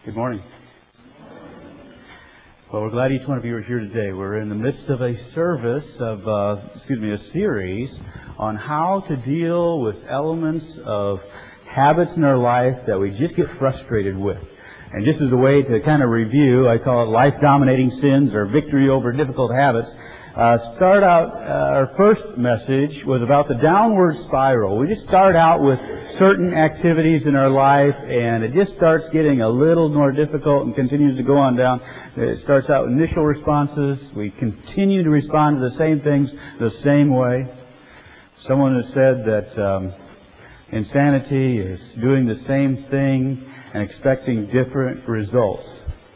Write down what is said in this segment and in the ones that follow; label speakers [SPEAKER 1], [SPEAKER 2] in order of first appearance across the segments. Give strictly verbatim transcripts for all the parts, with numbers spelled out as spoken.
[SPEAKER 1] Good morning. Well, we're glad each one of you are here today. We're in the midst of a service of, uh, excuse me, a series on how to deal with elements of habits in our life that we just get frustrated with. And just as a way to kind of review, I call it life-dominating sins or victory over difficult habits. Uh, start out, uh, our first message was about the downward spiral. We just start out with certain activities in our life, and it just starts getting a little more difficult and continues to go on down. It starts out with initial responses. We continue to respond to the same things the same way. Someone has said that um, insanity is doing the same thing and expecting different results.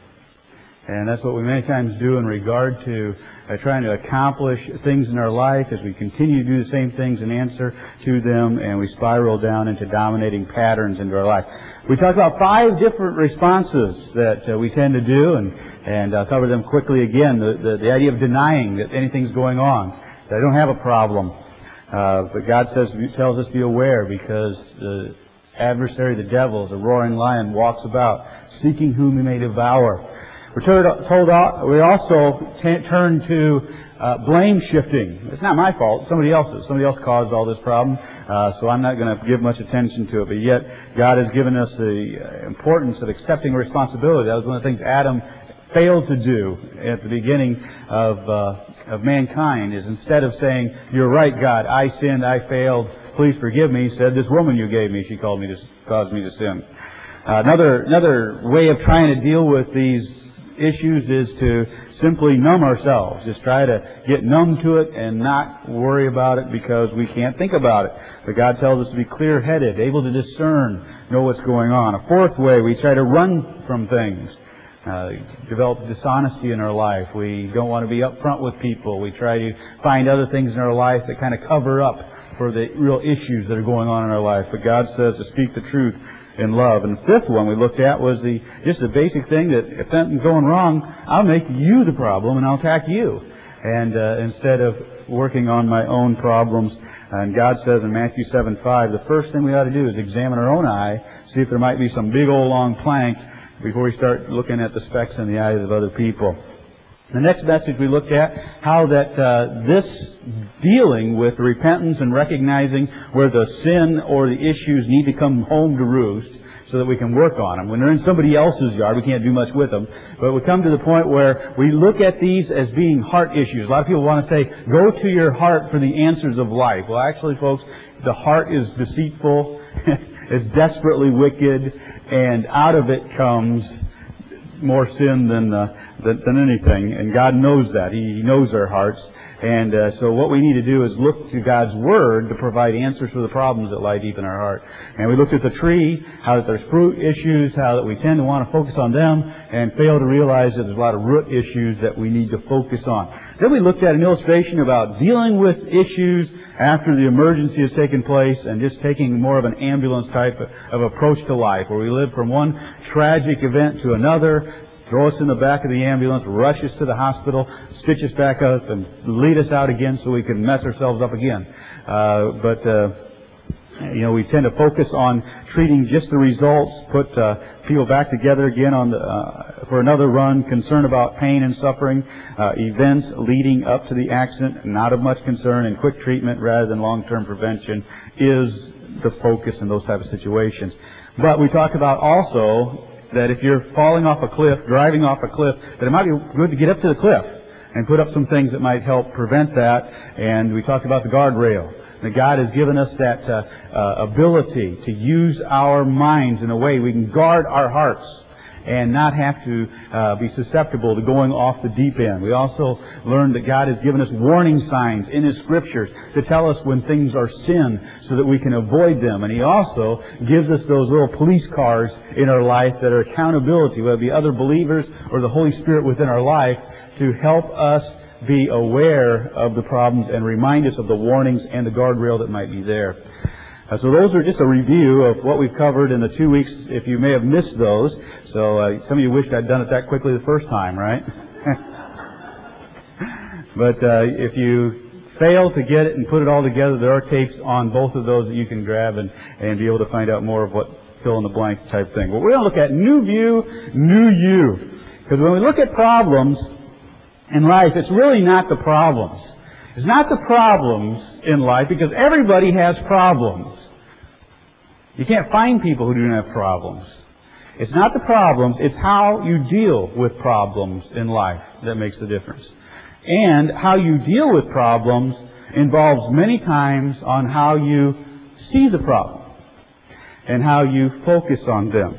[SPEAKER 1] And that's what we many times do in regard to uh, trying to accomplish things in our life as we continue to do the same things and answer to them, and we spiral down into dominating patterns into our life. We talked about five different responses that uh, we tend to do, and, and I'll cover them quickly again. The, the, the idea of denying that anything's going on, that I don't have a problem. Uh, but God says, tells us to be aware, because the adversary, the devil, is a roaring lion, walks about, seeking whom he may devour. We're told, we also t- turn to uh, blame shifting. It's not my fault, somebody else's. Somebody else caused all this problem, uh, so I'm not going to give much attention to it. But yet, God has given us the importance of accepting responsibility. That was one of the things Adam failed to do at the beginning of, uh, of mankind, is instead of saying, "You're right, God, I sinned, I failed, please forgive me," he said, "This woman you gave me, she called me to, caused me to sin." Uh, another, another way of trying to deal with these issues is to simply numb ourselves. Just try to get numb to it and not worry about it because we can't think about it. But God tells us to be clear-headed, able to discern, know what's going on. A fourth way, we try to run from things. Uh, develop dishonesty in our life. We don't want to be upfront with people. We try to find other things in our life that kind of cover up for the real issues that are going on in our life. But God says to speak the truth in love. And the fifth one we looked at was the just the basic thing that if something's going wrong, I'll make you the problem and I'll attack you. And uh, instead of working on my own problems. And God says in Matthew seven five, the first thing we ought to do is examine our own eye, see if there might be some big old long plank before we start looking at the specks in the eyes of other people. The next message we looked at, how that uh, this dealing with repentance and recognizing where the sin or the issues need to come home to roost so that we can work on them. When they're in somebody else's yard, we can't do much with them. But we come to the point where we look at these as being heart issues. A lot of people want to say, go to your heart for the answers of life. Well, actually, folks, the heart is deceitful, it's desperately wicked, and out of it comes more sin than... Uh, Than, than anything, and God knows that. He knows our hearts, and uh, so what we need to do is look to God's Word to provide answers for the problems that lie deep in our heart. And we looked at the tree, how that there's fruit issues, how that we tend to want to focus on them, and fail to realize that there's a lot of root issues that we need to focus on. Then we looked at an illustration about dealing with issues after the emergency has taken place, and just taking more of an ambulance type of approach to life, where we live from one tragic event to another, throw us in the back of the ambulance, rush us to the hospital, stitch us back up, and lead us out again so we can mess ourselves up again. Uh, but, uh, you know, we tend to focus on treating just the results, put uh, people back together again on the, uh, for another run, concern about pain and suffering, uh, events leading up to the accident, not of much concern, and quick treatment rather than long-term prevention is the focus in those type of situations. But we talk about also that if you're falling off a cliff, driving off a cliff, that it might be good to get up to the cliff and put up some things that might help prevent that. And we talked about the guardrail. That God has given us that uh, uh, ability to use our minds in a way we can guard our hearts and not have to uh, be susceptible to going off the deep end. We also learned that God has given us warning signs in His Scriptures to tell us when things are sin so that we can avoid them. And He also gives us those little police cars in our life that are accountability, whether it be other believers or the Holy Spirit within our life, to help us be aware of the problems and remind us of the warnings and the guardrail that might be there. Uh, so those are just a review of what we've covered in the two weeks, if you may have missed those. So uh, some of you wished I'd done it that quickly the first time, right? But uh, if you fail to get it and put it all together, there are tapes on both of those that you can grab and, and be able to find out more of what fill in the blank type thing. But we're going to look at new view, new you. Because when we look at problems in life, it's really not the problems. It's not the problems in life, because everybody has problems. You can't find people who don't have problems. It's not the problems, it's how you deal with problems in life that makes the difference. And how you deal with problems involves many times on how you see the problem and how you focus on them.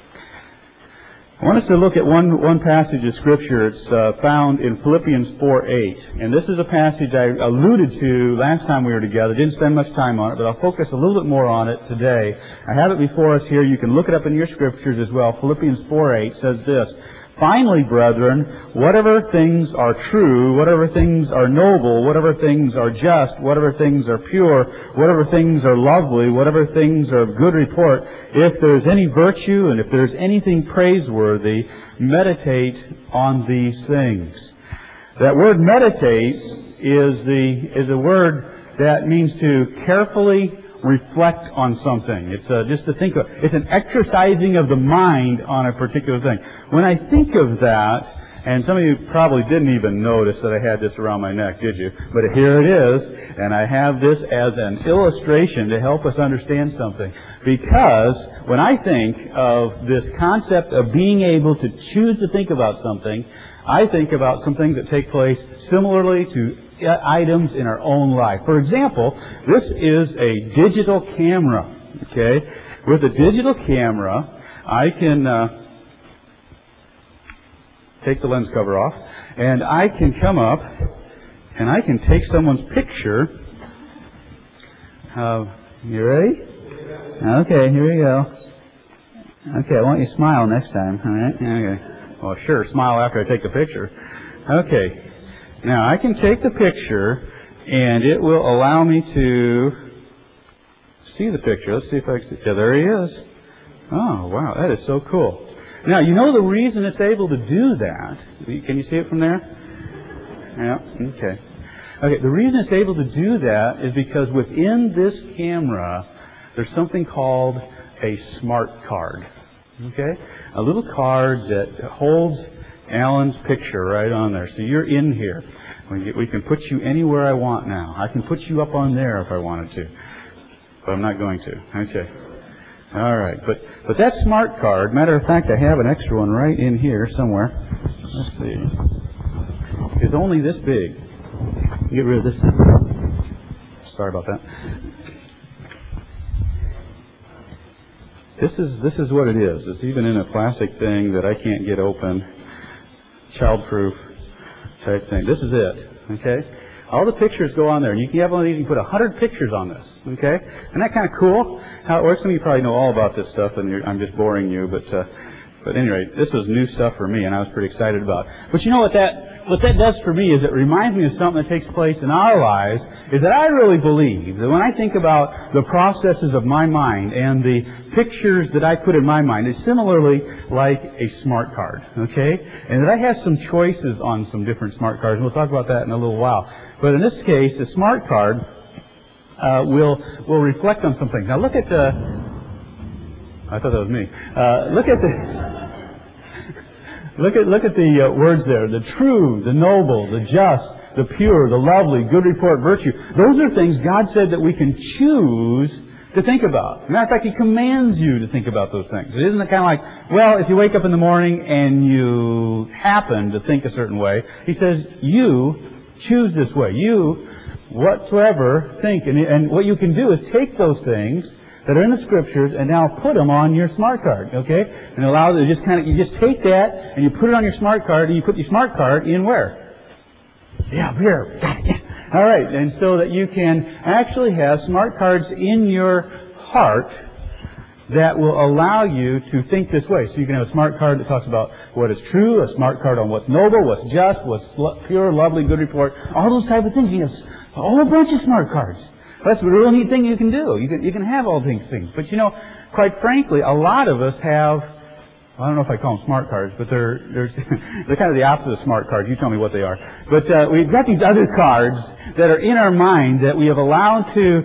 [SPEAKER 1] I want us to look at one, one passage of Scripture. It's uh, found in Philippians four eight. And this is a passage I alluded to last time we were together. Didn't spend much time on it, but I'll focus a little bit more on it today. I have it before us here. You can look it up in your Scriptures as well. Philippians four eight says this: "Finally, brethren, whatever things are true, whatever things are noble, whatever things are just, whatever things are pure, whatever things are lovely, whatever things are of good report, if there is any virtue and if there is anything praiseworthy, meditate on these things." That word meditate is the is a word that means to carefully reflect on something. It's uh, just to think of, it's an exercising of the mind on a particular thing. When I think of that, and some of you probably didn't even notice that I had this around my neck, did you? But here it is, and I have this as an illustration to help us understand something. Because when I think of this concept of being able to choose to think about something, I think about some things that take place similarly to items in our own life. For example, this is a digital camera. Okay, with a digital camera, I can uh, take the lens cover off, and I can come up and I can take someone's picture. Uh, you ready? Okay, here we go. Okay, I want you to smile next time. All right? Okay. Well, sure, smile after I take the picture. Okay. Now, I can take the picture, and it will allow me to see the picture. Let's see if I can see. Yeah, there he is. Oh, wow, that is so cool. Now, you know the reason it's able to do that. Can you see it from there? Yeah, okay. Okay, the reason it's able to do that is because within this camera, there's something called a smart card. Okay? A little card that holds Alan's picture right on there. So you're in here. We can put you anywhere I want now. I can put you up on there if I wanted to. But I'm not going to. Okay. All right. But but that smart card, matter of fact, I have an extra one right in here somewhere. Let's see. It's only this big. Get rid of this. Sorry about that. This is this is what it is. It's even in a plastic thing that I can't get open. Child-proof type thing. This is it. Okay? All the pictures go on there. And you can have one of these, you can put a hundred pictures on this. Okay? Isn't that kind of cool? How it works? Some of you probably know all about this stuff, and you're, I'm just boring you, but uh, but anyway, this was new stuff for me, and I was pretty excited about it. But you know what that what that does for me is it reminds me of something that takes place in our lives, is that I really believe that when I think about the processes of my mind and the pictures that I put in my mind, it's similarly like a smart card, okay? And that I have some choices on some different smart cards, and we'll talk about that in a little while. But in this case, the smart card uh, will will reflect on some things. Now look at the... I thought that was me. Uh, look at the... Look at look at the uh, words there. The true, the noble, the just, the pure, the lovely, good report, virtue. Those are things God said that we can choose to think about. As a matter of fact, He commands you to think about those things. It isn't kind of like, well, if you wake up in the morning and you happen to think a certain way, He says, you choose this way. You, whatsoever, think. And, and what you can do is take those things that are in the Scriptures and now put them on your smart card, okay? And allow it to just kind of, you just take that and you put it on your smart card, and you put your smart card in where? Yeah, here. All right, and so that you can actually have smart cards in your heart that will allow you to think this way. So you can have a smart card that talks about what is true, a smart card on what's noble, what's just, what's pure, lovely, good report, all those type of things. You have a whole bunch of smart cards. That's a real neat thing you can do. You can you can have all these things. But you know, quite frankly, a lot of us have, I don't know if I call them smart cards, but they're they're they're kind of the opposite of smart cards. You tell me what they are. But uh, we've got these other cards that are in our mind that we have allowed to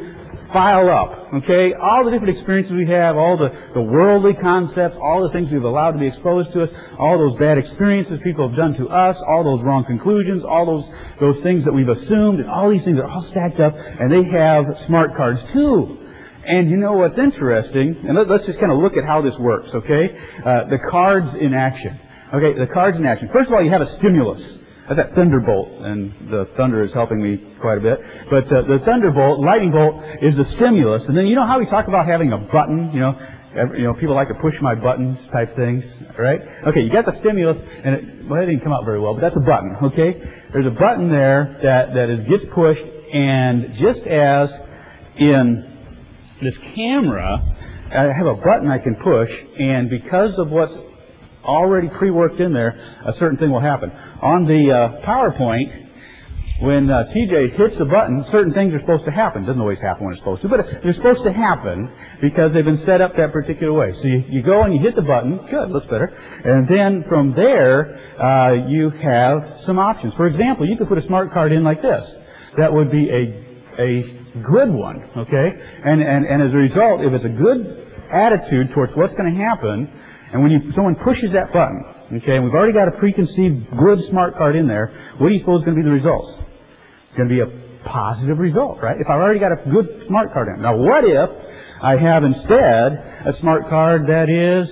[SPEAKER 1] file up, okay? All the different experiences we have, all the, the worldly concepts, all the things we've allowed to be exposed to us, all those bad experiences people have done to us, all those wrong conclusions, all those, those things that we've assumed, and all these things are all stacked up, and they have smart cards too. And you know what's interesting, and let, let's just kind of look at how this works, okay? Uh, the cards in action. Okay, the cards in action. First of all, you have a stimulus. That's that thunderbolt, and the thunder is helping me quite a bit. But uh, the thunderbolt, lightning bolt, is the stimulus. And then you know how we talk about having a button? You know, every, you know, people like to push my buttons type things, right? Okay, you got the stimulus, and it, well, it didn't come out very well, but that's a button. Okay, there's a button there that that is gets pushed, and just as in this camera, I have a button I can push, and because of what's already pre-worked in there, a certain thing will happen. On the uh, PowerPoint, when uh, T J hits the button, certain things are supposed to happen. It doesn't always happen when it's supposed to, but they're supposed to happen because they've been set up that particular way. So you, you go and you hit the button. Good, looks better. And then from there, uh, you have some options. For example, you could put a smart card in like this. That would be a a good one, okay? And, and, and as a result, if it's a good attitude towards what's going to happen, and when you, someone pushes that button, okay, and we've already got a preconceived good smart card in there, what do you suppose is going to be the results? It's going to be a positive result, right? If I've already got a good smart card in. Now, what if I have instead a smart card that is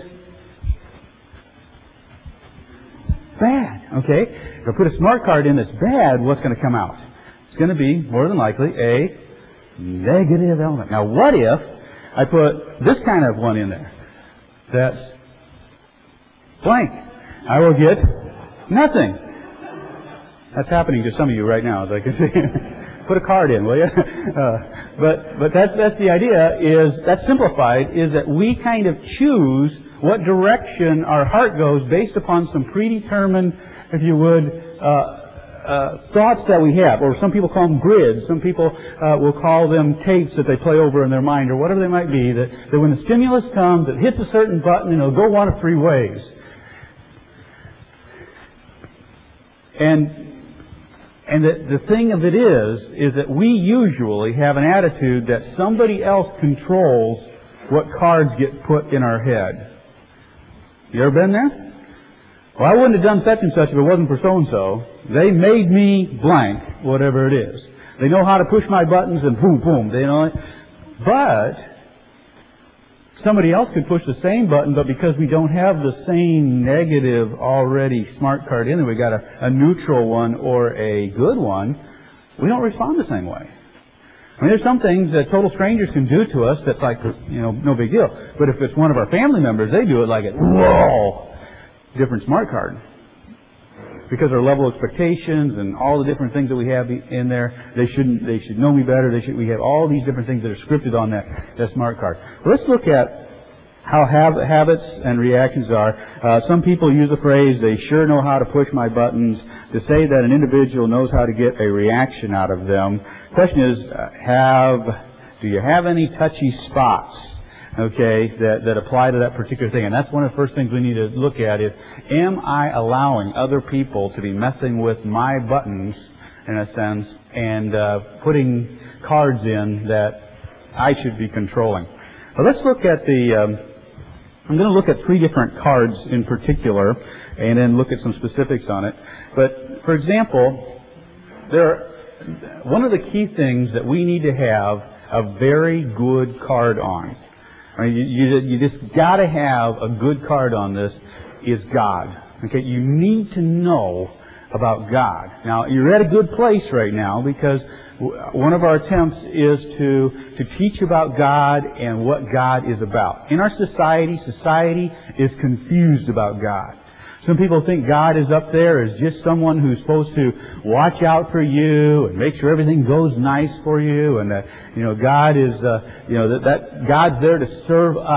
[SPEAKER 1] bad, okay? If I put a smart card in that's bad, what's going to come out? It's going to be, more than likely, a negative element. Now, what if I put this kind of one in there that's blank? I will get nothing. That's happening to some of you right now, as I can see. Put a card in, will you? Uh, but but that's that's the idea. Is that's simplified? Is that we kind of choose what direction our heart goes based upon some predetermined, if you would, uh, uh, thoughts that we have, or some people call them grids. Some people uh, will call them tapes that they play over in their mind, or whatever they might be. That that when the stimulus comes, it hits a certain button, and it'll go one of three ways. And and the, the thing of it is, is that we usually have an attitude that somebody else controls what cards get put in our head. You ever been there? Well, I wouldn't have done such and such if it wasn't for so-and-so. They made me blank, whatever it is. They know how to push my buttons and boom, boom. They know it. But somebody else could push the same button, but because we don't have the same negative already smart card in there, we got a, a neutral one or a good one, we don't respond the same way. I mean, there's some things that total strangers can do to us that's like, you know, no big deal. But if it's one of our family members, they do it like it, whoa, different smart card. Because our level of expectations and all the different things that we have in there, they shouldn't. They should know me better. They should. We have all these different things that are scripted on that that smart card. Let's look at how hab- habits and reactions are. Uh, some people use the phrase, "They sure know how to push my buttons," to say that an individual knows how to get a reaction out of them. The question is, uh, have do you have any touchy spots? Okay, that, that apply to that particular thing. And that's one of the first things we need to look at is, am I allowing other people to be messing with my buttons, in a sense, and uh, putting cards in that I should be controlling? Well, let's look at the, um, I'm going to look at three different cards in particular, and then look at some specifics on it. But, for example, there are, one of the key things that we need to have a very good card on. I mean, you, you, you just got to have a good card on this, is God. Okay, you need to know about God. Now, you're at a good place right now because one of our attempts is to, to teach about God and what God is about. In our society, society is confused about God. Some people think God is up there as just someone who's supposed to watch out for you and make sure everything goes nice for you, and that, you know, God is, uh, you know, that, that God's there to serve us,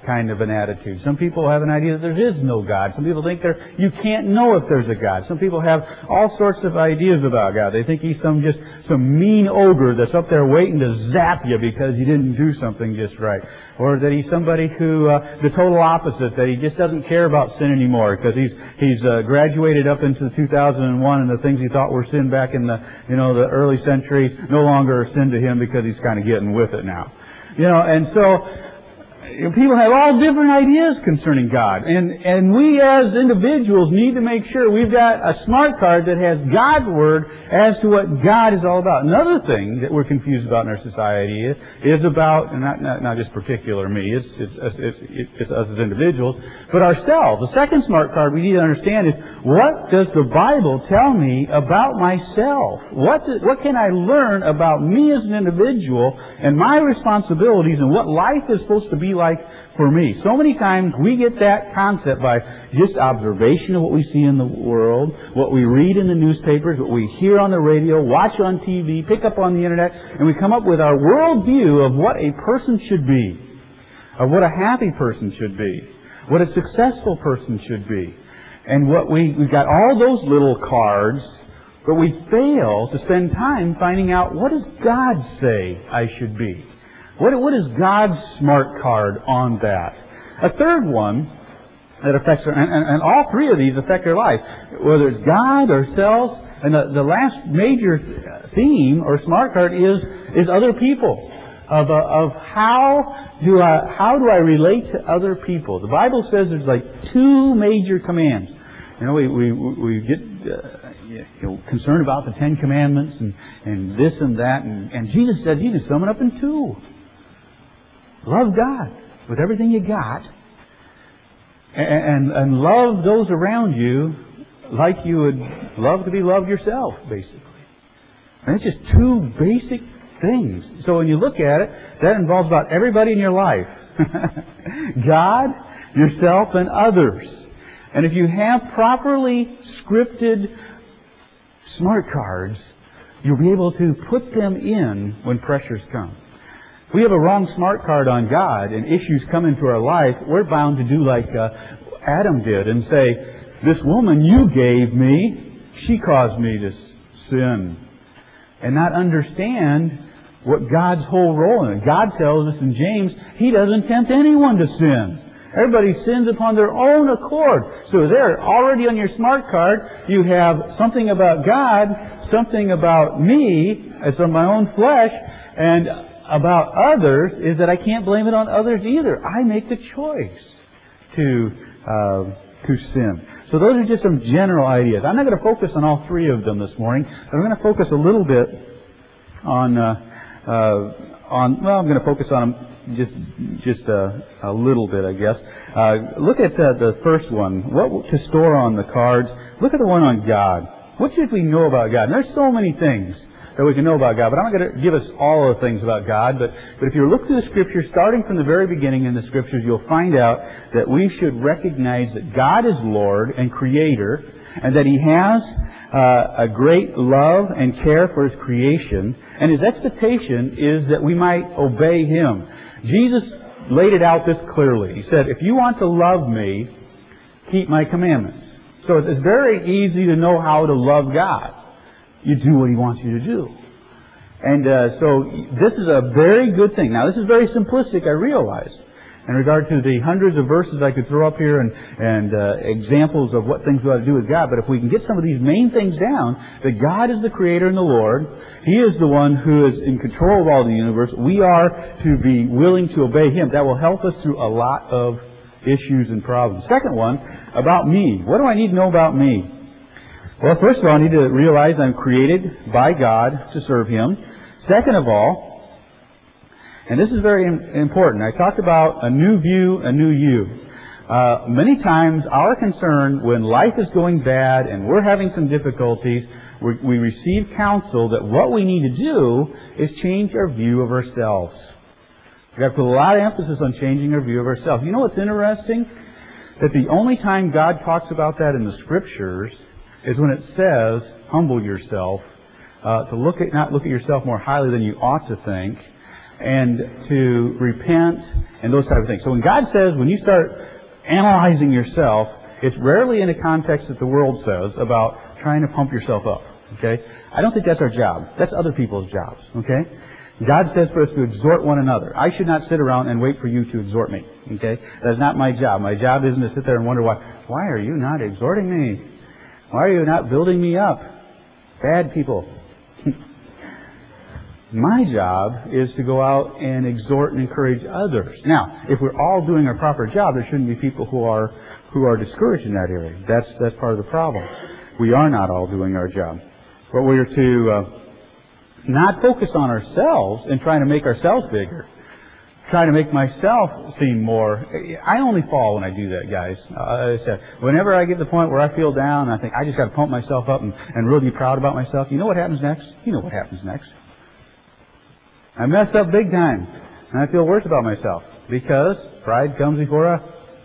[SPEAKER 1] kind of an attitude. Some people have an idea that there is no God. Some people think there you can't know if there's a God. Some people have all sorts of ideas about God. They think He's some just some mean ogre that's up there waiting to zap you because you didn't do something just right. Or that He's somebody who, uh, the total opposite, that He just doesn't care about sin anymore because He's He's uh, graduated up into two thousand one, and the things He thought were sin back in the, you know, the early centuries no longer are sin to Him because He's kind of getting with it now. You know, and so people have all different ideas concerning God. And, and we as individuals need to make sure we've got a smart card that has God's Word as to what God is all about. Another thing that we're confused about in our society is, is about, and not, not, not just particular me, it's, it's, it's, it's, it's us as individuals, but ourselves. The second smart card we need to understand is, what does the Bible tell me about myself? What, do, what can I learn about me as an individual and my responsibilities and what life is supposed to be like for me? So many times we get that concept by just observation of what we see in the world, what we read in the newspapers, what we hear on the radio, watch on T V, pick up on the internet, and we come up with our worldview of what a person should be, of what a happy person should be, what a successful person should be. And what we, we've got all those little cards, but we fail to spend time finding out, what does God say I should be? What, what is God's smart card on that? A third one that affects our, and, and, and all three of these affect our life, whether it's God, ourselves, and the, the last major theme or smart card is is other people. Of uh, of how do I how do I relate to other people? The Bible says there's like two major commands. You know, we we we get uh, you know, concerned about the Ten Commandments and and this and that, and, and Jesus said you can sum it up in two. Love God with everything you got, and, and love those around you like you would love to be loved yourself, basically. And it's just two basic things. So when you look at it, that involves about everybody in your life. God, yourself, and others. And if you have properly scripted smart cards, you'll be able to put them in when pressures come. If we have a wrong smart card on God and issues come into our life, we're bound to do like uh, Adam did and say, this woman you gave me, she caused me to sin. And not understand what God's whole role in it. God tells us in James, He doesn't tempt anyone to sin. Everybody sins upon their own accord. So there, already on your smart card, you have something about God, something about me, as on my own flesh, and about others is that I can't blame it on others either. I make the choice to uh, to sin. So those are just some general ideas. I'm not going to focus on all three of them this morning. I'm going to focus a little bit on uh, uh, on. Well, I'm going to focus on them just just a, a little bit, I guess. Uh, look at uh, the first one. What to store on the cards? Look at the one on God. What should we know about God? And there's so many things that we can know about God, but I'm not going to give us all the things about God. But, but if you look through the Scriptures, starting from the very beginning in the Scriptures, you'll find out that we should recognize that God is Lord and Creator, and that He has uh, a great love and care for His creation, and His expectation is that we might obey Him. Jesus laid it out this clearly. He said, if you want to love Me, keep My commandments. So it's very easy to know how to love God. You do what He wants you to do. And uh, so this is a very good thing. Now, this is very simplistic, I realize, in regard to the hundreds of verses I could throw up here and, and uh, examples of what things we ought to do with God. But if we can get some of these main things down, that God is the Creator and the Lord, He is the one who is in control of all the universe, we are to be willing to obey Him. That will help us through a lot of issues and problems. Second one, about me. What do I need to know about me? Well, first of all, I need to realize I'm created by God to serve Him. Second of all, and this is very important, I talked about a new view, a new you. Uh, many times our concern when life is going bad and we're having some difficulties, we, we receive counsel that what we need to do is change our view of ourselves. We've got to put a lot of emphasis on changing our view of ourselves. You know what's interesting? That the only time God talks about that in the Scriptures is when it says, humble yourself, uh, to look at not look at yourself more highly than you ought to think. and to repent and those type of things. So when God says, when you start analyzing yourself, it's rarely in a context that the world says about trying to pump yourself up. Okay? I don't think that's our job. That's other people's jobs. Okay? God says for us to exhort one another. I should not sit around and wait for you to exhort me. Okay? That's not my job. My job isn't to sit there and wonder why. Why are you not exhorting me? Why are you not building me up? Bad people. My job is to go out and exhort and encourage others. Now, if we're all doing our proper job, there shouldn't be people who are who are discouraged in that area. That's that's part of the problem. We are not all doing our job. But we are to uh, not focus on ourselves and trying to make ourselves bigger, trying to make myself seem more. I only fall when I do that, guys. Uh, I said, whenever I get to the point where I feel down, I think I just got to pump myself up and, and really be proud about myself. You know what happens next? You know what happens next. I mess up big time, and I feel worse about myself because pride comes before a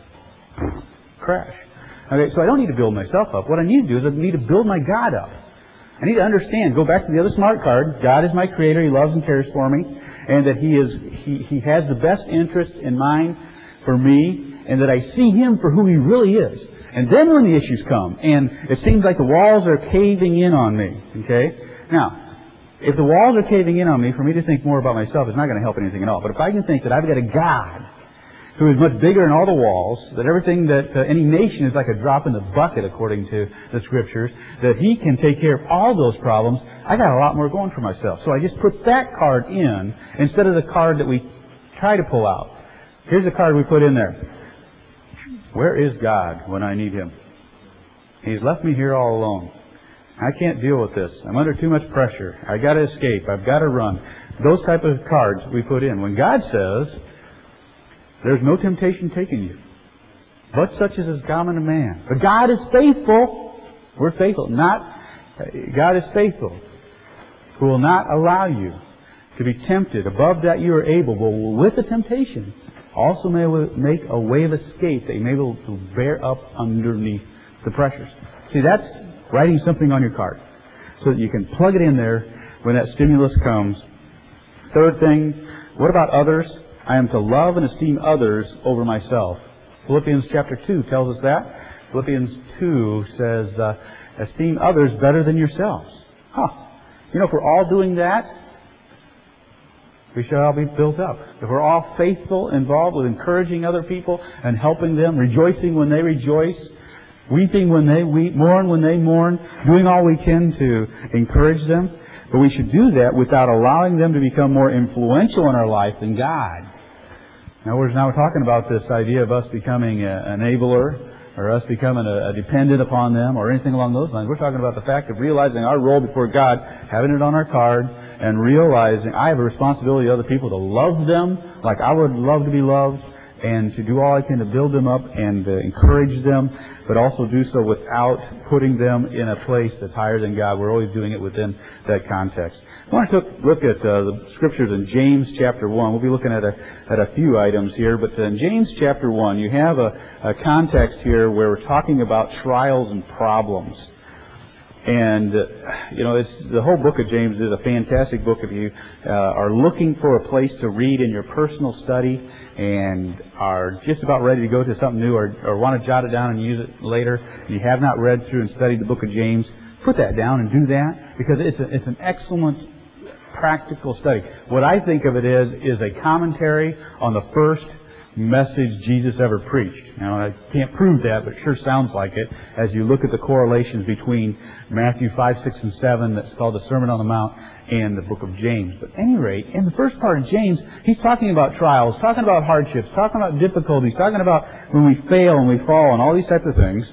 [SPEAKER 1] crash. Okay, so I don't need to build myself up. What I need to do is I need to build my God up. I need to understand, go back to the other smart card, God is my creator, He loves and cares for me, and that He is He, he has the best interest in mind for me, and that I see Him for who He really is. And then when the issues come, and it seems like the walls are caving in on me, okay? Now, if the walls are caving in on me, for me to think more about myself is not going to help anything at all. But if I can think that I've got a God who is much bigger than all the walls, that everything that uh, any nation is like a drop in the bucket according to the Scriptures, that He can take care of all those problems, I got a lot more going for myself. So I just put that card in instead of the card that we try to pull out. Here's the card we put in there. Where is God when I need Him? He's left me here all alone. I can't deal with this. I'm under too much pressure. I got to escape. I've got to run. Those type of cards we put in. When God says, there's no temptation taking you, but such as is common to man. But God is faithful. We're faithful. Not, God is faithful, who will not allow you to be tempted above that you are able, but with the temptation also may make a way of escape that you may be able to bear up underneath the pressures. See, that's writing something on your card so that you can plug it in there when that stimulus comes. Third thing, what about others? I am to love and esteem others over myself. Philippians chapter two tells us that. Philippians two says, uh, esteem others better than yourselves. Huh. You know, if we're all doing that, we should all be built up. If we're all faithful, involved with encouraging other people and helping them, rejoicing when they rejoice, weeping when they weep, mourn when they mourn, doing all we can to encourage them. But we should do that without allowing them to become more influential in our life than God. Now we're now talking about this idea of us becoming an enabler or us becoming a, a dependent upon them or anything along those lines. We're talking about the fact of realizing our role before God, having it on our card, and realizing I have a responsibility to other people to love them like I would love to be loved, and to do all I can to build them up and uh, encourage them, but also do so without putting them in a place that's higher than God. We're always doing it within that context. I want to look at uh, the Scriptures in James chapter one. We'll be looking at a, at a few items here, but in James chapter one, you have a, a context here where we're talking about trials and problems. And, uh, you know, it's, the whole book of James is a fantastic book if you uh, are looking for a place to read in your personal study and are just about ready to go to something new or, or want to jot it down and use it later. You have not read through and studied the book of James. Put that down and do that because it's, a, it's an excellent practical study. What I think of it as is a commentary on the first message Jesus ever preached. Now, I can't prove that, but it sure sounds like it as you look at the correlations between Matthew five, six, and seven that's called the Sermon on the Mount and the book of James. But at any rate, in the first part of James, he's talking about trials, talking about hardships, talking about difficulties, talking about when we fail and we fall and all these types of things.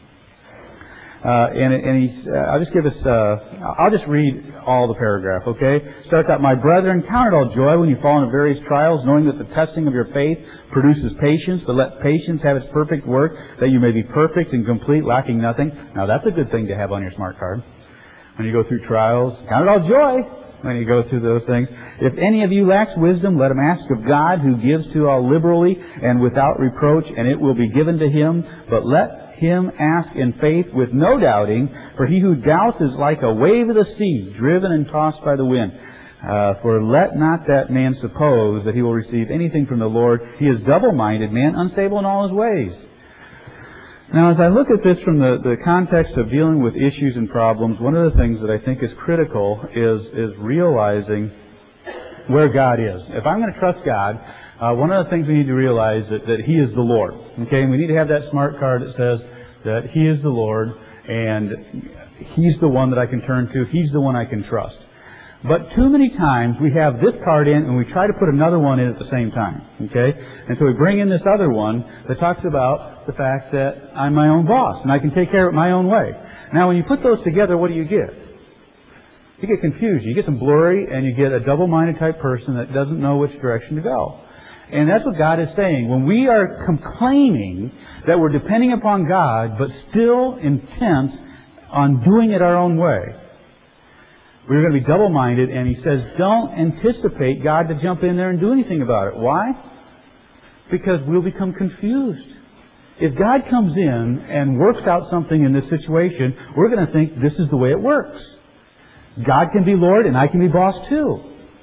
[SPEAKER 1] Uh, and, and he's, uh, I'll just give us, uh, I'll just read all the paragraph, okay? Starts out, my brethren, count it all joy when you fall into various trials, knowing that the testing of your faith produces patience, but let patience have its perfect work, that you may be perfect and complete, lacking nothing. Now that's a good thing to have on your smart card. When you go through trials, count it all joy when you go through those things. If any of you lacks wisdom, let him ask of God, who gives to all liberally and without reproach, and it will be given to him. But let him ask in faith with no doubting, for he who doubts is like a wave of the sea, driven and tossed by the wind. Uh, for let not that man suppose that he will receive anything from the Lord. He is double-minded man, unstable in all his ways. Now, as I look at this from the, the context of dealing with issues and problems, one of the things that I think is critical is, is realizing where God is. If I'm going to trust God, uh, one of the things we need to realize is that, that He is the Lord. Okay, and we need to have that smart card that says that He is the Lord, and He's the one that I can turn to. He's the one I can trust. But too many times we have this card in and we try to put another one in at the same time. Okay? And so we bring in this other one that talks about the fact that I'm my own boss and I can take care of it my own way. Now when you put those together, what do you get? You get confused. You get some blurry, and you get a double-minded type person that doesn't know which direction to go. And that's what God is saying. When we are complaining that we're depending upon God, but still intent on doing it our own way, we're going to be double-minded, and He says, don't anticipate God to jump in there and do anything about it. Why? Because we'll become confused. If God comes in and works out something in this situation, we're going to think this is the way it works. God can be Lord, and I can be boss too.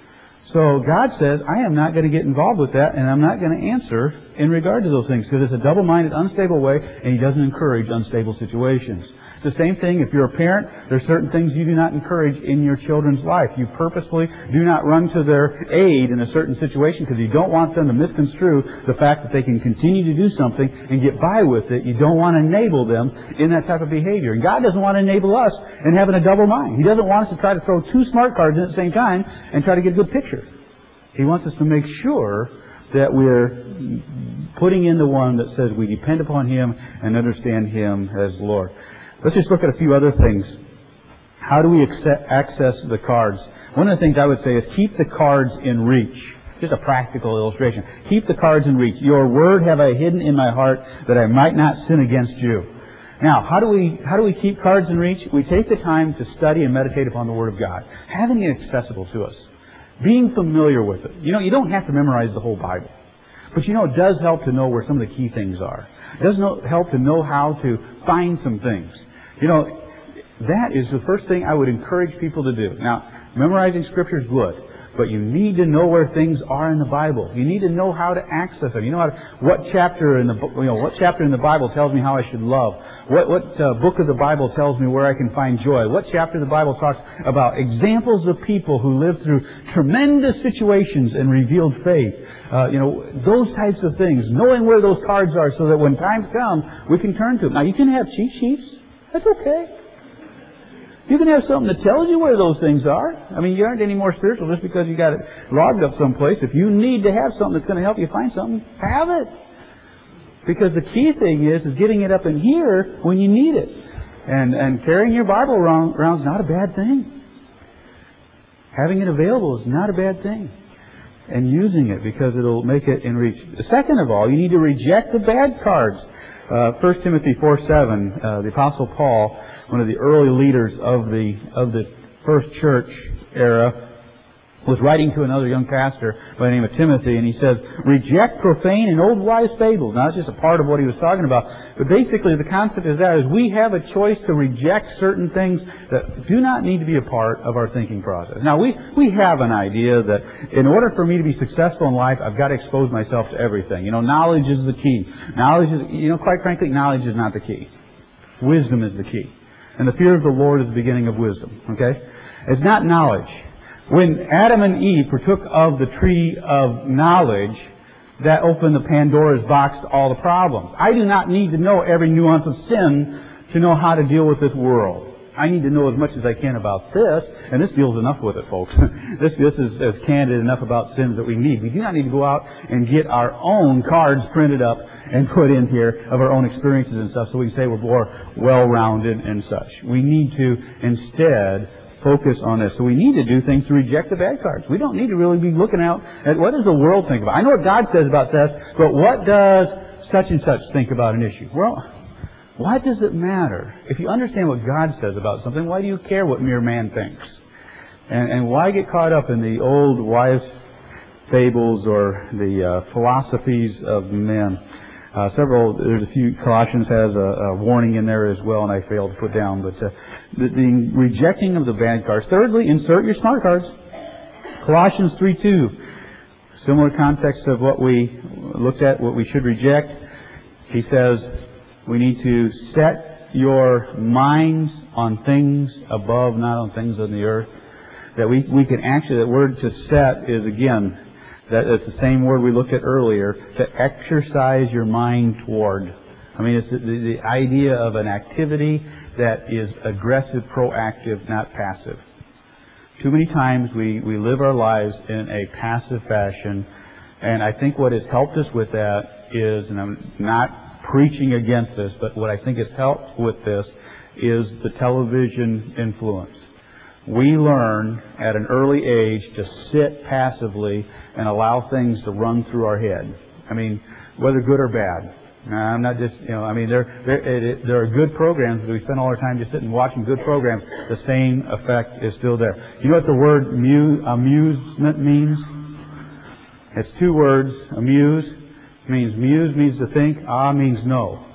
[SPEAKER 1] So God says, I am not going to get involved with that, and I'm not going to answer in regard to those things, because it's a double-minded, unstable way, and He doesn't encourage unstable situations. It's the same thing if you're a parent. There's certain things you do not encourage in your children's life. You purposefully do not run to their aid in a certain situation because you don't want them to misconstrue the fact that they can continue to do something and get by with it. You don't want to enable them in that type of behavior. And God doesn't want to enable us in having a double mind. He doesn't want us to try to throw two smart cards in at the same time and try to get a good picture. He wants us to make sure that we're putting in the one that says we depend upon Him and understand Him as Lord. Let's just look at a few other things. How do we access the cards? One of the things I would say is keep the cards in reach. Just a practical illustration. Keep the cards in reach. Your word have I hidden in my heart that I might not sin against you. Now, how do we how do we keep cards in reach? We take the time to study and meditate upon the Word of God. Having it accessible to us. Being familiar with it. You know, you don't have to memorize the whole Bible. But you know, it does help to know where some of the key things are. It does help to know how to find some things. You know, that is the first thing I would encourage people to do. Now, memorizing Scripture is good, but you need to know where things are in the Bible. You need to know how to access them. You know how to, what chapter in the you know what chapter in the Bible tells me how I should love. What what uh, book of the Bible tells me where I can find joy. What chapter of the Bible talks about examples of people who lived through tremendous situations and revealed faith. Uh, you know, those types of things. Knowing where those cards are so that when times come, we can turn to them. Now, you can have cheat sheets. That's okay. You can have something that tells you where those things are. I mean, you aren't any more spiritual just because you got it logged up someplace. If you need to have something that's going to help you find something, have it. Because the key thing is, is getting it up in here when you need it. And, and carrying your Bible around, around is not a bad thing. Having it available is not a bad thing. And using it because it'll make it in reach. Second of all, you need to reject the bad cards. Uh, First Timothy four seven, uh, the Apostle Paul, one of the early leaders of the of the first church era, was writing to another young pastor by the name of Timothy, and he says, reject profane and old wise fables. Now, that's just a part of what he was talking about. But basically, the concept is that is we have a choice to reject certain things that do not need to be a part of our thinking process. Now, we, we have an idea that in order for me to be successful in life, I've got to expose myself to everything. You know, knowledge is the key. Knowledge is, you know, quite frankly, knowledge is not the key. Wisdom is the key. And the fear of the Lord is the beginning of wisdom. Okay? It's not knowledge. When Adam and Eve partook of the tree of knowledge, that opened the Pandora's box to all the problems. I do not need to know every nuance of sin to know how to deal with this world. I need to know as much as I can about this, and this deals enough with it, folks. this this is as candid enough about sins that we need. We do not need to go out and get our own cards printed up and put in here of our own experiences and stuff so we can say we're more well-rounded and such. We need to instead focus on this. So we need to do things to reject the bad cards. We don't need to really be looking out at what does the world think about. I know what God says about this, but what does such and such think about an issue? Well, why does it matter? If you understand what God says about something, why do you care what mere man thinks? And, and why get caught up in the old wise fables or the uh, philosophies of men? Uh, several, there's a few, Colossians has a, a warning in there as well, and I failed to put down, but uh, the, the rejecting of the bad cards. Thirdly, insert your smart cards. Colossians three two, similar context of what we looked at, what we should reject. He says we need to set your minds on things above, not on things on the earth. That we, we can actually, that word to set is, again, that it's the same word we looked at earlier, to exercise your mind toward. I mean, it's the, the idea of an activity that is aggressive, proactive, not passive. Too many times we, we live our lives in a passive fashion, and I think what has helped us with that is, and I'm not preaching against this, but what I think has helped with this is the television influence. We learn at an early age to sit passively and allow things to run through our head. I mean, whether good or bad. I'm not just, you know, I mean, there there, it, there are good programs, but we spend all our time just sitting watching good programs. The same effect is still there. You know what the word mu- amusement means? It's two words. Amuse means muse means to think. Ah means no.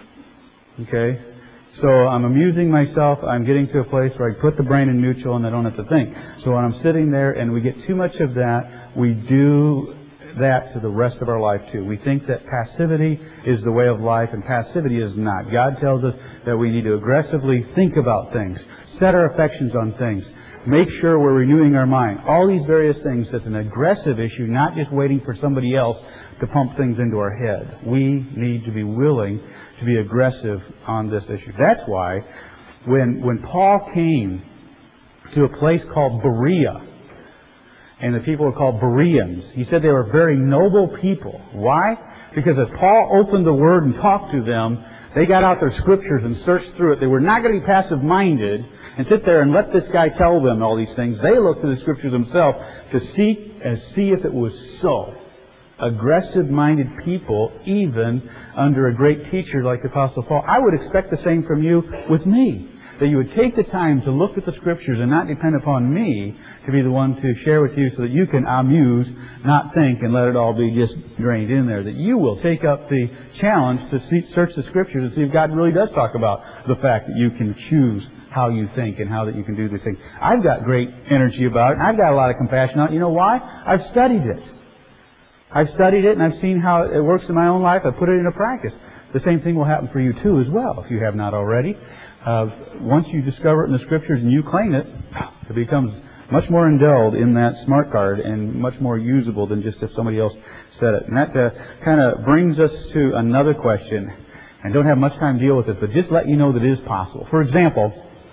[SPEAKER 1] Okay? So I'm amusing myself. I'm getting to a place where I put the brain in neutral and I don't have to think. So when I'm sitting there and we get too much of that, we do that to the rest of our life too. We think that passivity is the way of life, and passivity is not. God tells us that we need to aggressively think about things, set our affections on things, make sure we're renewing our mind. All these various things, that's an aggressive issue, not just waiting for somebody else to pump things into our head. We need to be willing to be aggressive on this issue. That's why when when Paul came to a place called Berea, and the people were called Bereans, he said they were very noble people. Why? Because as Paul opened the Word and talked to them, they got out their scriptures and searched through it. They were not going to be passive-minded and sit there and let this guy tell them all these things. They looked to the scriptures themselves to seek and see if it was so. Aggressive-minded people, even under a great teacher like the Apostle Paul. I would expect the same from you with me. That you would take the time to look at the Scriptures and not depend upon me to be the one to share with you so that you can amuse, not think, and let it all be just drained in there. That you will take up the challenge to see, search the Scriptures and see if God really does talk about the fact that you can choose how you think and how that you can do these things. I've got great energy about it. I've got a lot of compassion on it. You know why? I've studied it. I've studied it and I've seen how it works in my own life. I've put it into practice. The same thing will happen for you too as well, if you have not already. Uh, once you discover it in the Scriptures and you claim it, it becomes much more indwelled in that smart card and much more usable than just if somebody else said it. And that uh, kind of brings us to another question. I don't have much time to deal with this, but just let you know that it is possible. For example,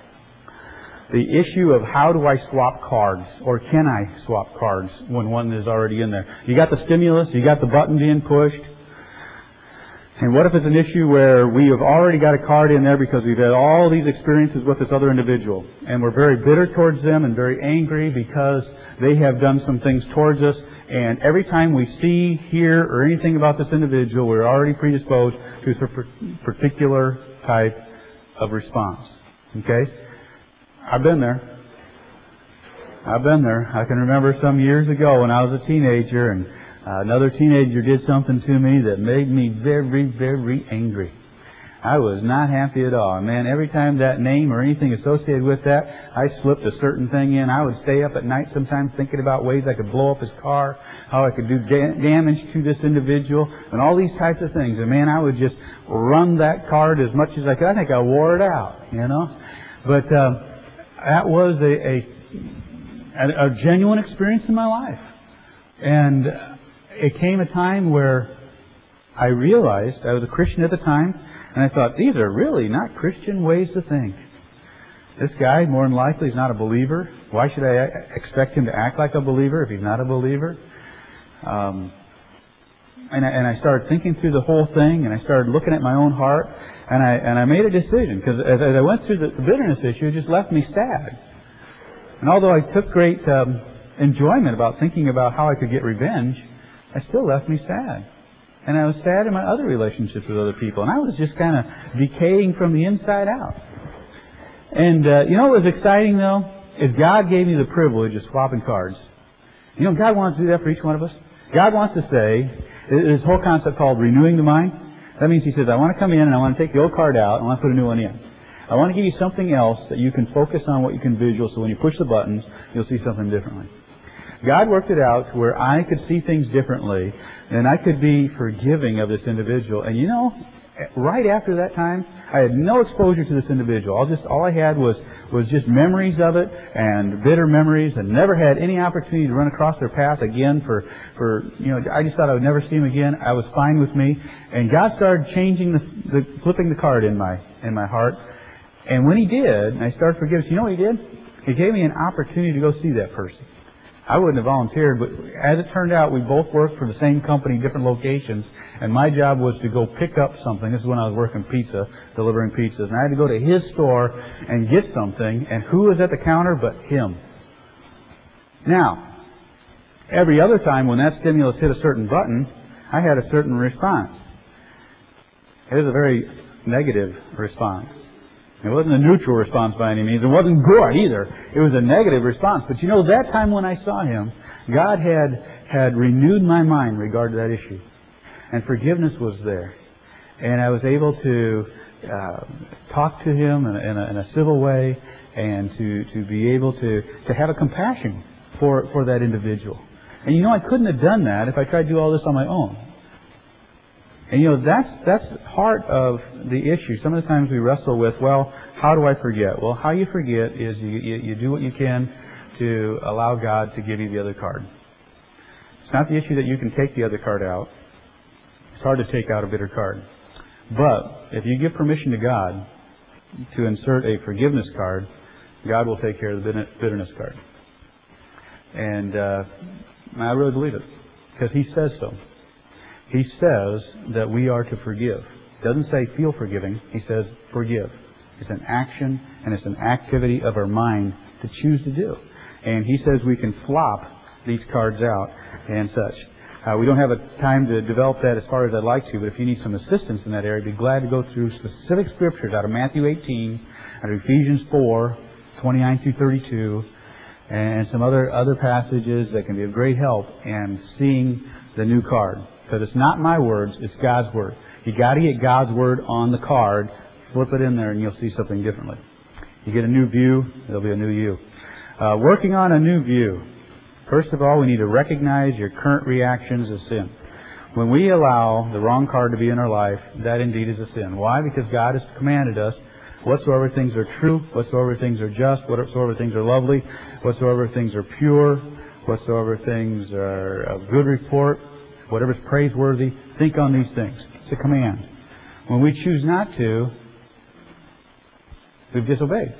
[SPEAKER 1] the issue of how do I swap cards, or can I swap cards when one is already in there? You got the stimulus, you got the button being pushed. And what if it's an issue where we have already got a card in there because we've had all these experiences with this other individual, and we're very bitter towards them and very angry because they have done some things towards us, and every time we see, hear, or anything about this individual, we're already predisposed to a particular type of response. Okay? I've been there. I've been there. I can remember some years ago when I was a teenager, and Uh, another teenager did something to me that made me very, very angry. I was not happy at all. Man, every time that name or anything associated with that, I slipped a certain thing in. I would stay up at night sometimes thinking about ways I could blow up his car, how I could do da- damage to this individual, and all these types of things. And man, I would just run that card as much as I could. I think I wore it out, you know. But uh, that was a, a, a genuine experience in my life. And it came a time where I realized, I was a Christian at the time, and I thought, these are really not Christian ways to think. This guy, more than likely, is not a believer. Why should I expect him to act like a believer if he's not a believer? Um, and, I, and I started thinking through the whole thing, and I started looking at my own heart, and I and I made a decision, because as, as I went through the, the bitterness issue, it just left me sad. And although I took great um, enjoyment about thinking about how I could get revenge, it still left me sad. And I was sad in my other relationships with other people. And I was just kind of decaying from the inside out. And uh, you know what was exciting, though? Is God gave me the privilege of swapping cards. You know, God wants to do that for each one of us. God wants to say, this whole concept called renewing the mind. That means He says, I want to come in and I want to take the old card out and I want to put a new one in. I want to give you something else that you can focus on, what you can visual, so when you push the buttons, you'll see something differently. God worked it out to where I could see things differently, and I could be forgiving of this individual. And you know, right after that time, I had no exposure to this individual. All just all I had was was just memories of it and bitter memories, and never had any opportunity to run across their path again for for you know. I just thought I would never see him again. I was fine with me, and God started changing the, the flipping the card in my in my heart. And when He did, and I started forgiveness, you know what He did? He gave me an opportunity to go see that person. I wouldn't have volunteered, but as it turned out, we both worked for the same company, different locations, and my job was to go pick up something. This is when I was working pizza, delivering pizzas, and I had to go to his store and get something, and who was at the counter but him? Now, every other time when that stimulus hit a certain button, I had a certain response. It was a very negative response. It wasn't a neutral response by any means. It wasn't good either. It was a negative response. But you know, that time when I saw him, God had had renewed my mind in regard to that issue. And forgiveness was there. And I was able to uh, talk to him in a, in, a, in a civil way, and to, to be able to, to have a compassion for, for that individual. And you know, I couldn't have done that if I tried to do all this on my own. And you know, that's that's part of the issue. Some of the times we wrestle with, well, how do I forget? Well, how you forget is you, you, you do what you can to allow God to give you the other card. It's not the issue that you can take the other card out. It's hard to take out a bitter card. But if you give permission to God to insert a forgiveness card, God will take care of the bitterness card. And uh, I really believe it, because He says so. He says that we are to forgive. He doesn't say feel forgiving. He says forgive. It's an action, and it's an activity of our mind to choose to do. And He says we can flop these cards out and such. Uh, we don't have a time to develop that as far as I'd like to, but if you need some assistance in that area, I'd be glad to go through specific scriptures out of Matthew eighteen, out of Ephesians four, twenty-nine through thirty-two, and some other, other passages that can be of great help in seeing the new card. Because it's not my words, it's God's Word. You got to get God's Word on the card, flip it in there, and you'll see something differently. You get a new view, there'll be a new you. Uh, working on a new view. First of all, we need to recognize your current reactions as sin. When we allow the wrong card to be in our life, that indeed is a sin. Why? Because God has commanded us, whatsoever things are true, whatsoever things are just, whatsoever things are lovely, whatsoever things are pure, whatsoever things are of good report, whatever is praiseworthy, think on these things. It's a command. When we choose not to, we've disobeyed.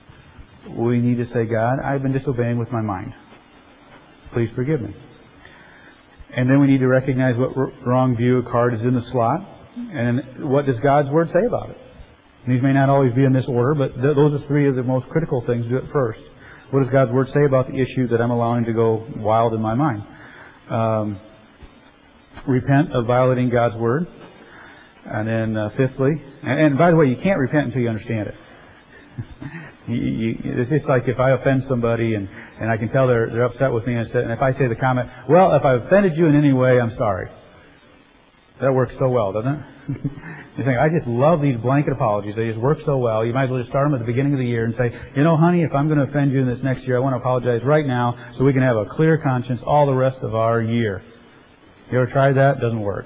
[SPEAKER 1] We need to say, God, I've been disobeying with my mind. Please forgive me. And then we need to recognize what wrong view card is in the slot, and what does God's Word say about it. And these may not always be in this order, but th- those are three of the most critical things. Do it first. What does God's Word say about the issue that I'm allowing to go wild in my mind? Um, repent of violating God's Word. And then uh, fifthly, and, and by the way, you can't repent until you understand it. you, you, it's just like if I offend somebody and, and I can tell they're, they're upset with me, and, and if I say the comment, well, if I offended you in any way, I'm sorry. That works so well, doesn't it? You think, I just love these blanket apologies. They just work so well. You might as well just start them at the beginning of the year and say, you know, honey, if I'm going to offend you in this next year, I want to apologize right now so we can have a clear conscience all the rest of our year. You ever tried that? It doesn't work.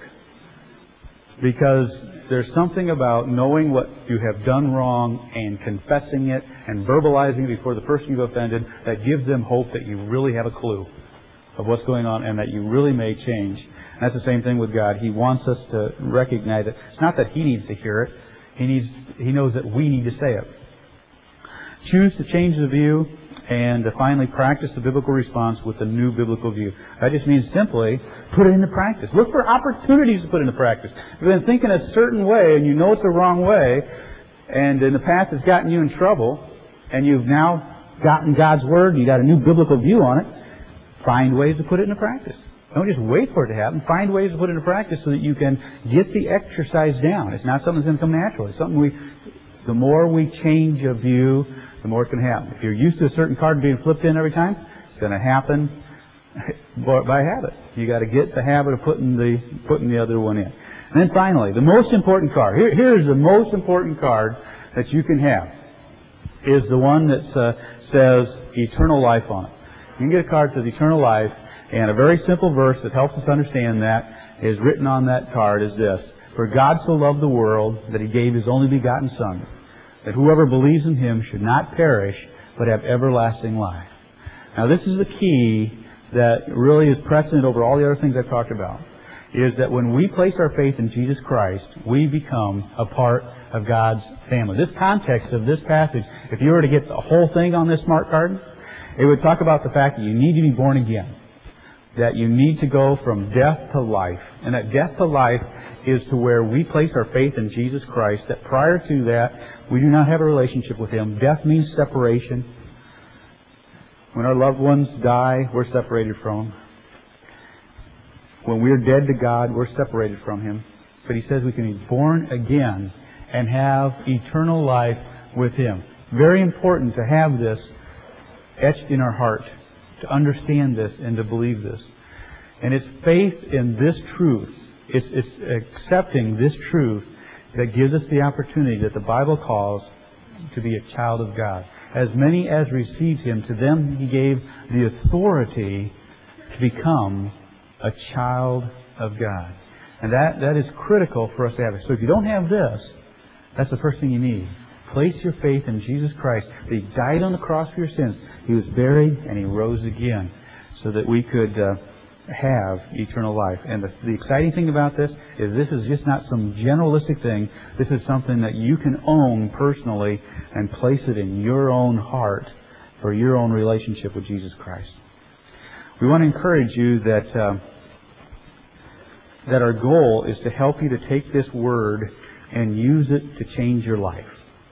[SPEAKER 1] Because there's something about knowing what you have done wrong and confessing it and verbalizing it before the person you've offended that gives them hope that you really have a clue of what's going on and that you really may change. And that's the same thing with God. He wants us to recognize it. It's not that He needs to hear it. He needs. He knows that we need to say it. Choose to change the view, and to finally practice the biblical response with the new biblical view. That just means simply put it into practice. Look for opportunities to put it into practice. If you've been thinking a certain way and you know it's the wrong way, and in the past it's gotten you in trouble, and you've now gotten God's Word and you got a new biblical view on it, find ways to put it into practice. Don't just wait for it to happen. Find ways to put it into practice so that you can get the exercise down. It's not something that's going to come naturally. It's something we, the more we change a view, the more it's going to happen. If you're used to a certain card being flipped in every time, it's going to happen by habit. You got to get the habit of putting the putting the other one in. And then finally, the most important card. Here, here's the most important card that you can have. Is the one that uh, says eternal life on it. You can get a card that says Eternal Life, and a very simple verse that helps us understand that is written on that card is this: For God so loved the world that He gave His only begotten Son, that whoever believes in Him should not perish, but have everlasting life. Now this is the key that really is precedent over all the other things I've talked about, is that when we place our faith in Jesus Christ, we become a part of God's family. This context of this passage, if you were to get the whole thing on this smart card, it would talk about the fact that you need to be born again, that you need to go from death to life, and that death to life is to where we place our faith in Jesus Christ, that prior to that, we do not have a relationship with Him. Death means separation. When our loved ones die, we're separated from Him. When we're dead to God, we're separated from Him. But He says we can be born again and have eternal life with Him. Very important to have this etched in our heart, to understand this and to believe this. And it's faith in this truth, it's, it's accepting this truth that gives us the opportunity that the Bible calls to be a child of God. As many as received Him, to them He gave the authority to become a child of God. And that, that is critical for us to have it. So if you don't have this, that's the first thing you need. Place your faith in Jesus Christ. That He died on the cross for your sins. He was buried and He rose again so that we could uh, have eternal life. And the, the exciting thing about this is this is just not some generalistic thing. This is something that you can own personally and place it in your own heart for your own relationship with Jesus Christ. We want to encourage you that uh, that our goal is to help you to take this Word and use it to change your life.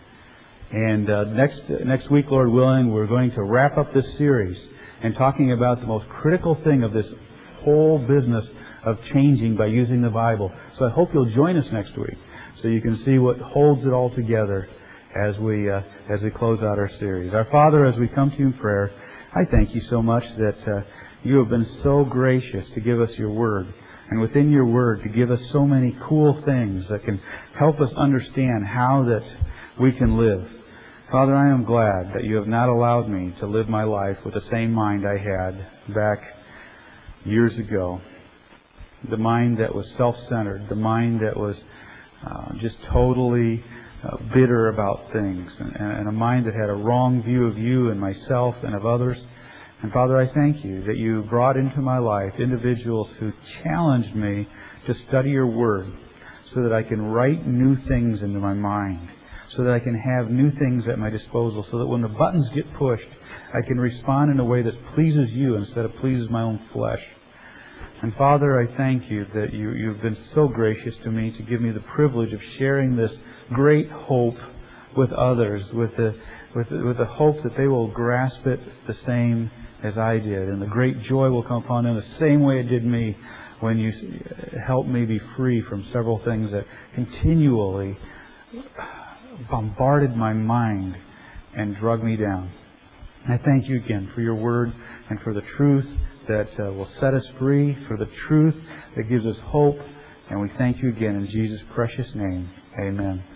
[SPEAKER 1] And uh, next next week, Lord willing, we're going to wrap up this series and talking about the most critical thing of this whole business of changing by using the Bible. So I hope you'll join us next week so you can see what holds it all together as we uh, as we close out our series. Our Father, as we come to You in prayer, I thank You so much that uh, You have been so gracious to give us Your Word. And within Your Word, to give us so many cool things that can help us understand how that we can live. Father, I am glad that You have not allowed me to live my life with the same mind I had back years ago. The mind that was self-centered. The mind that was uh, just totally uh, bitter about things. And, and a mind that had a wrong view of You and myself and of others. And Father, I thank You that You brought into my life individuals who challenged me to study Your Word so that I can write new things into my mind, so that I can have new things at my disposal, so that when the buttons get pushed, I can respond in a way that pleases You instead of pleases my own flesh. And Father, I thank You that you, You've been so gracious to me to give me the privilege of sharing this great hope with others, with the, with the, with the hope that they will grasp it the same as I did. And the great joy will come upon them the same way it did me when You helped me be free from several things that continually bombarded my mind and drug me down. And I thank You again for Your Word and for the truth that uh, will set us free, for the truth that gives us hope. And we thank You again in Jesus' precious name. Amen.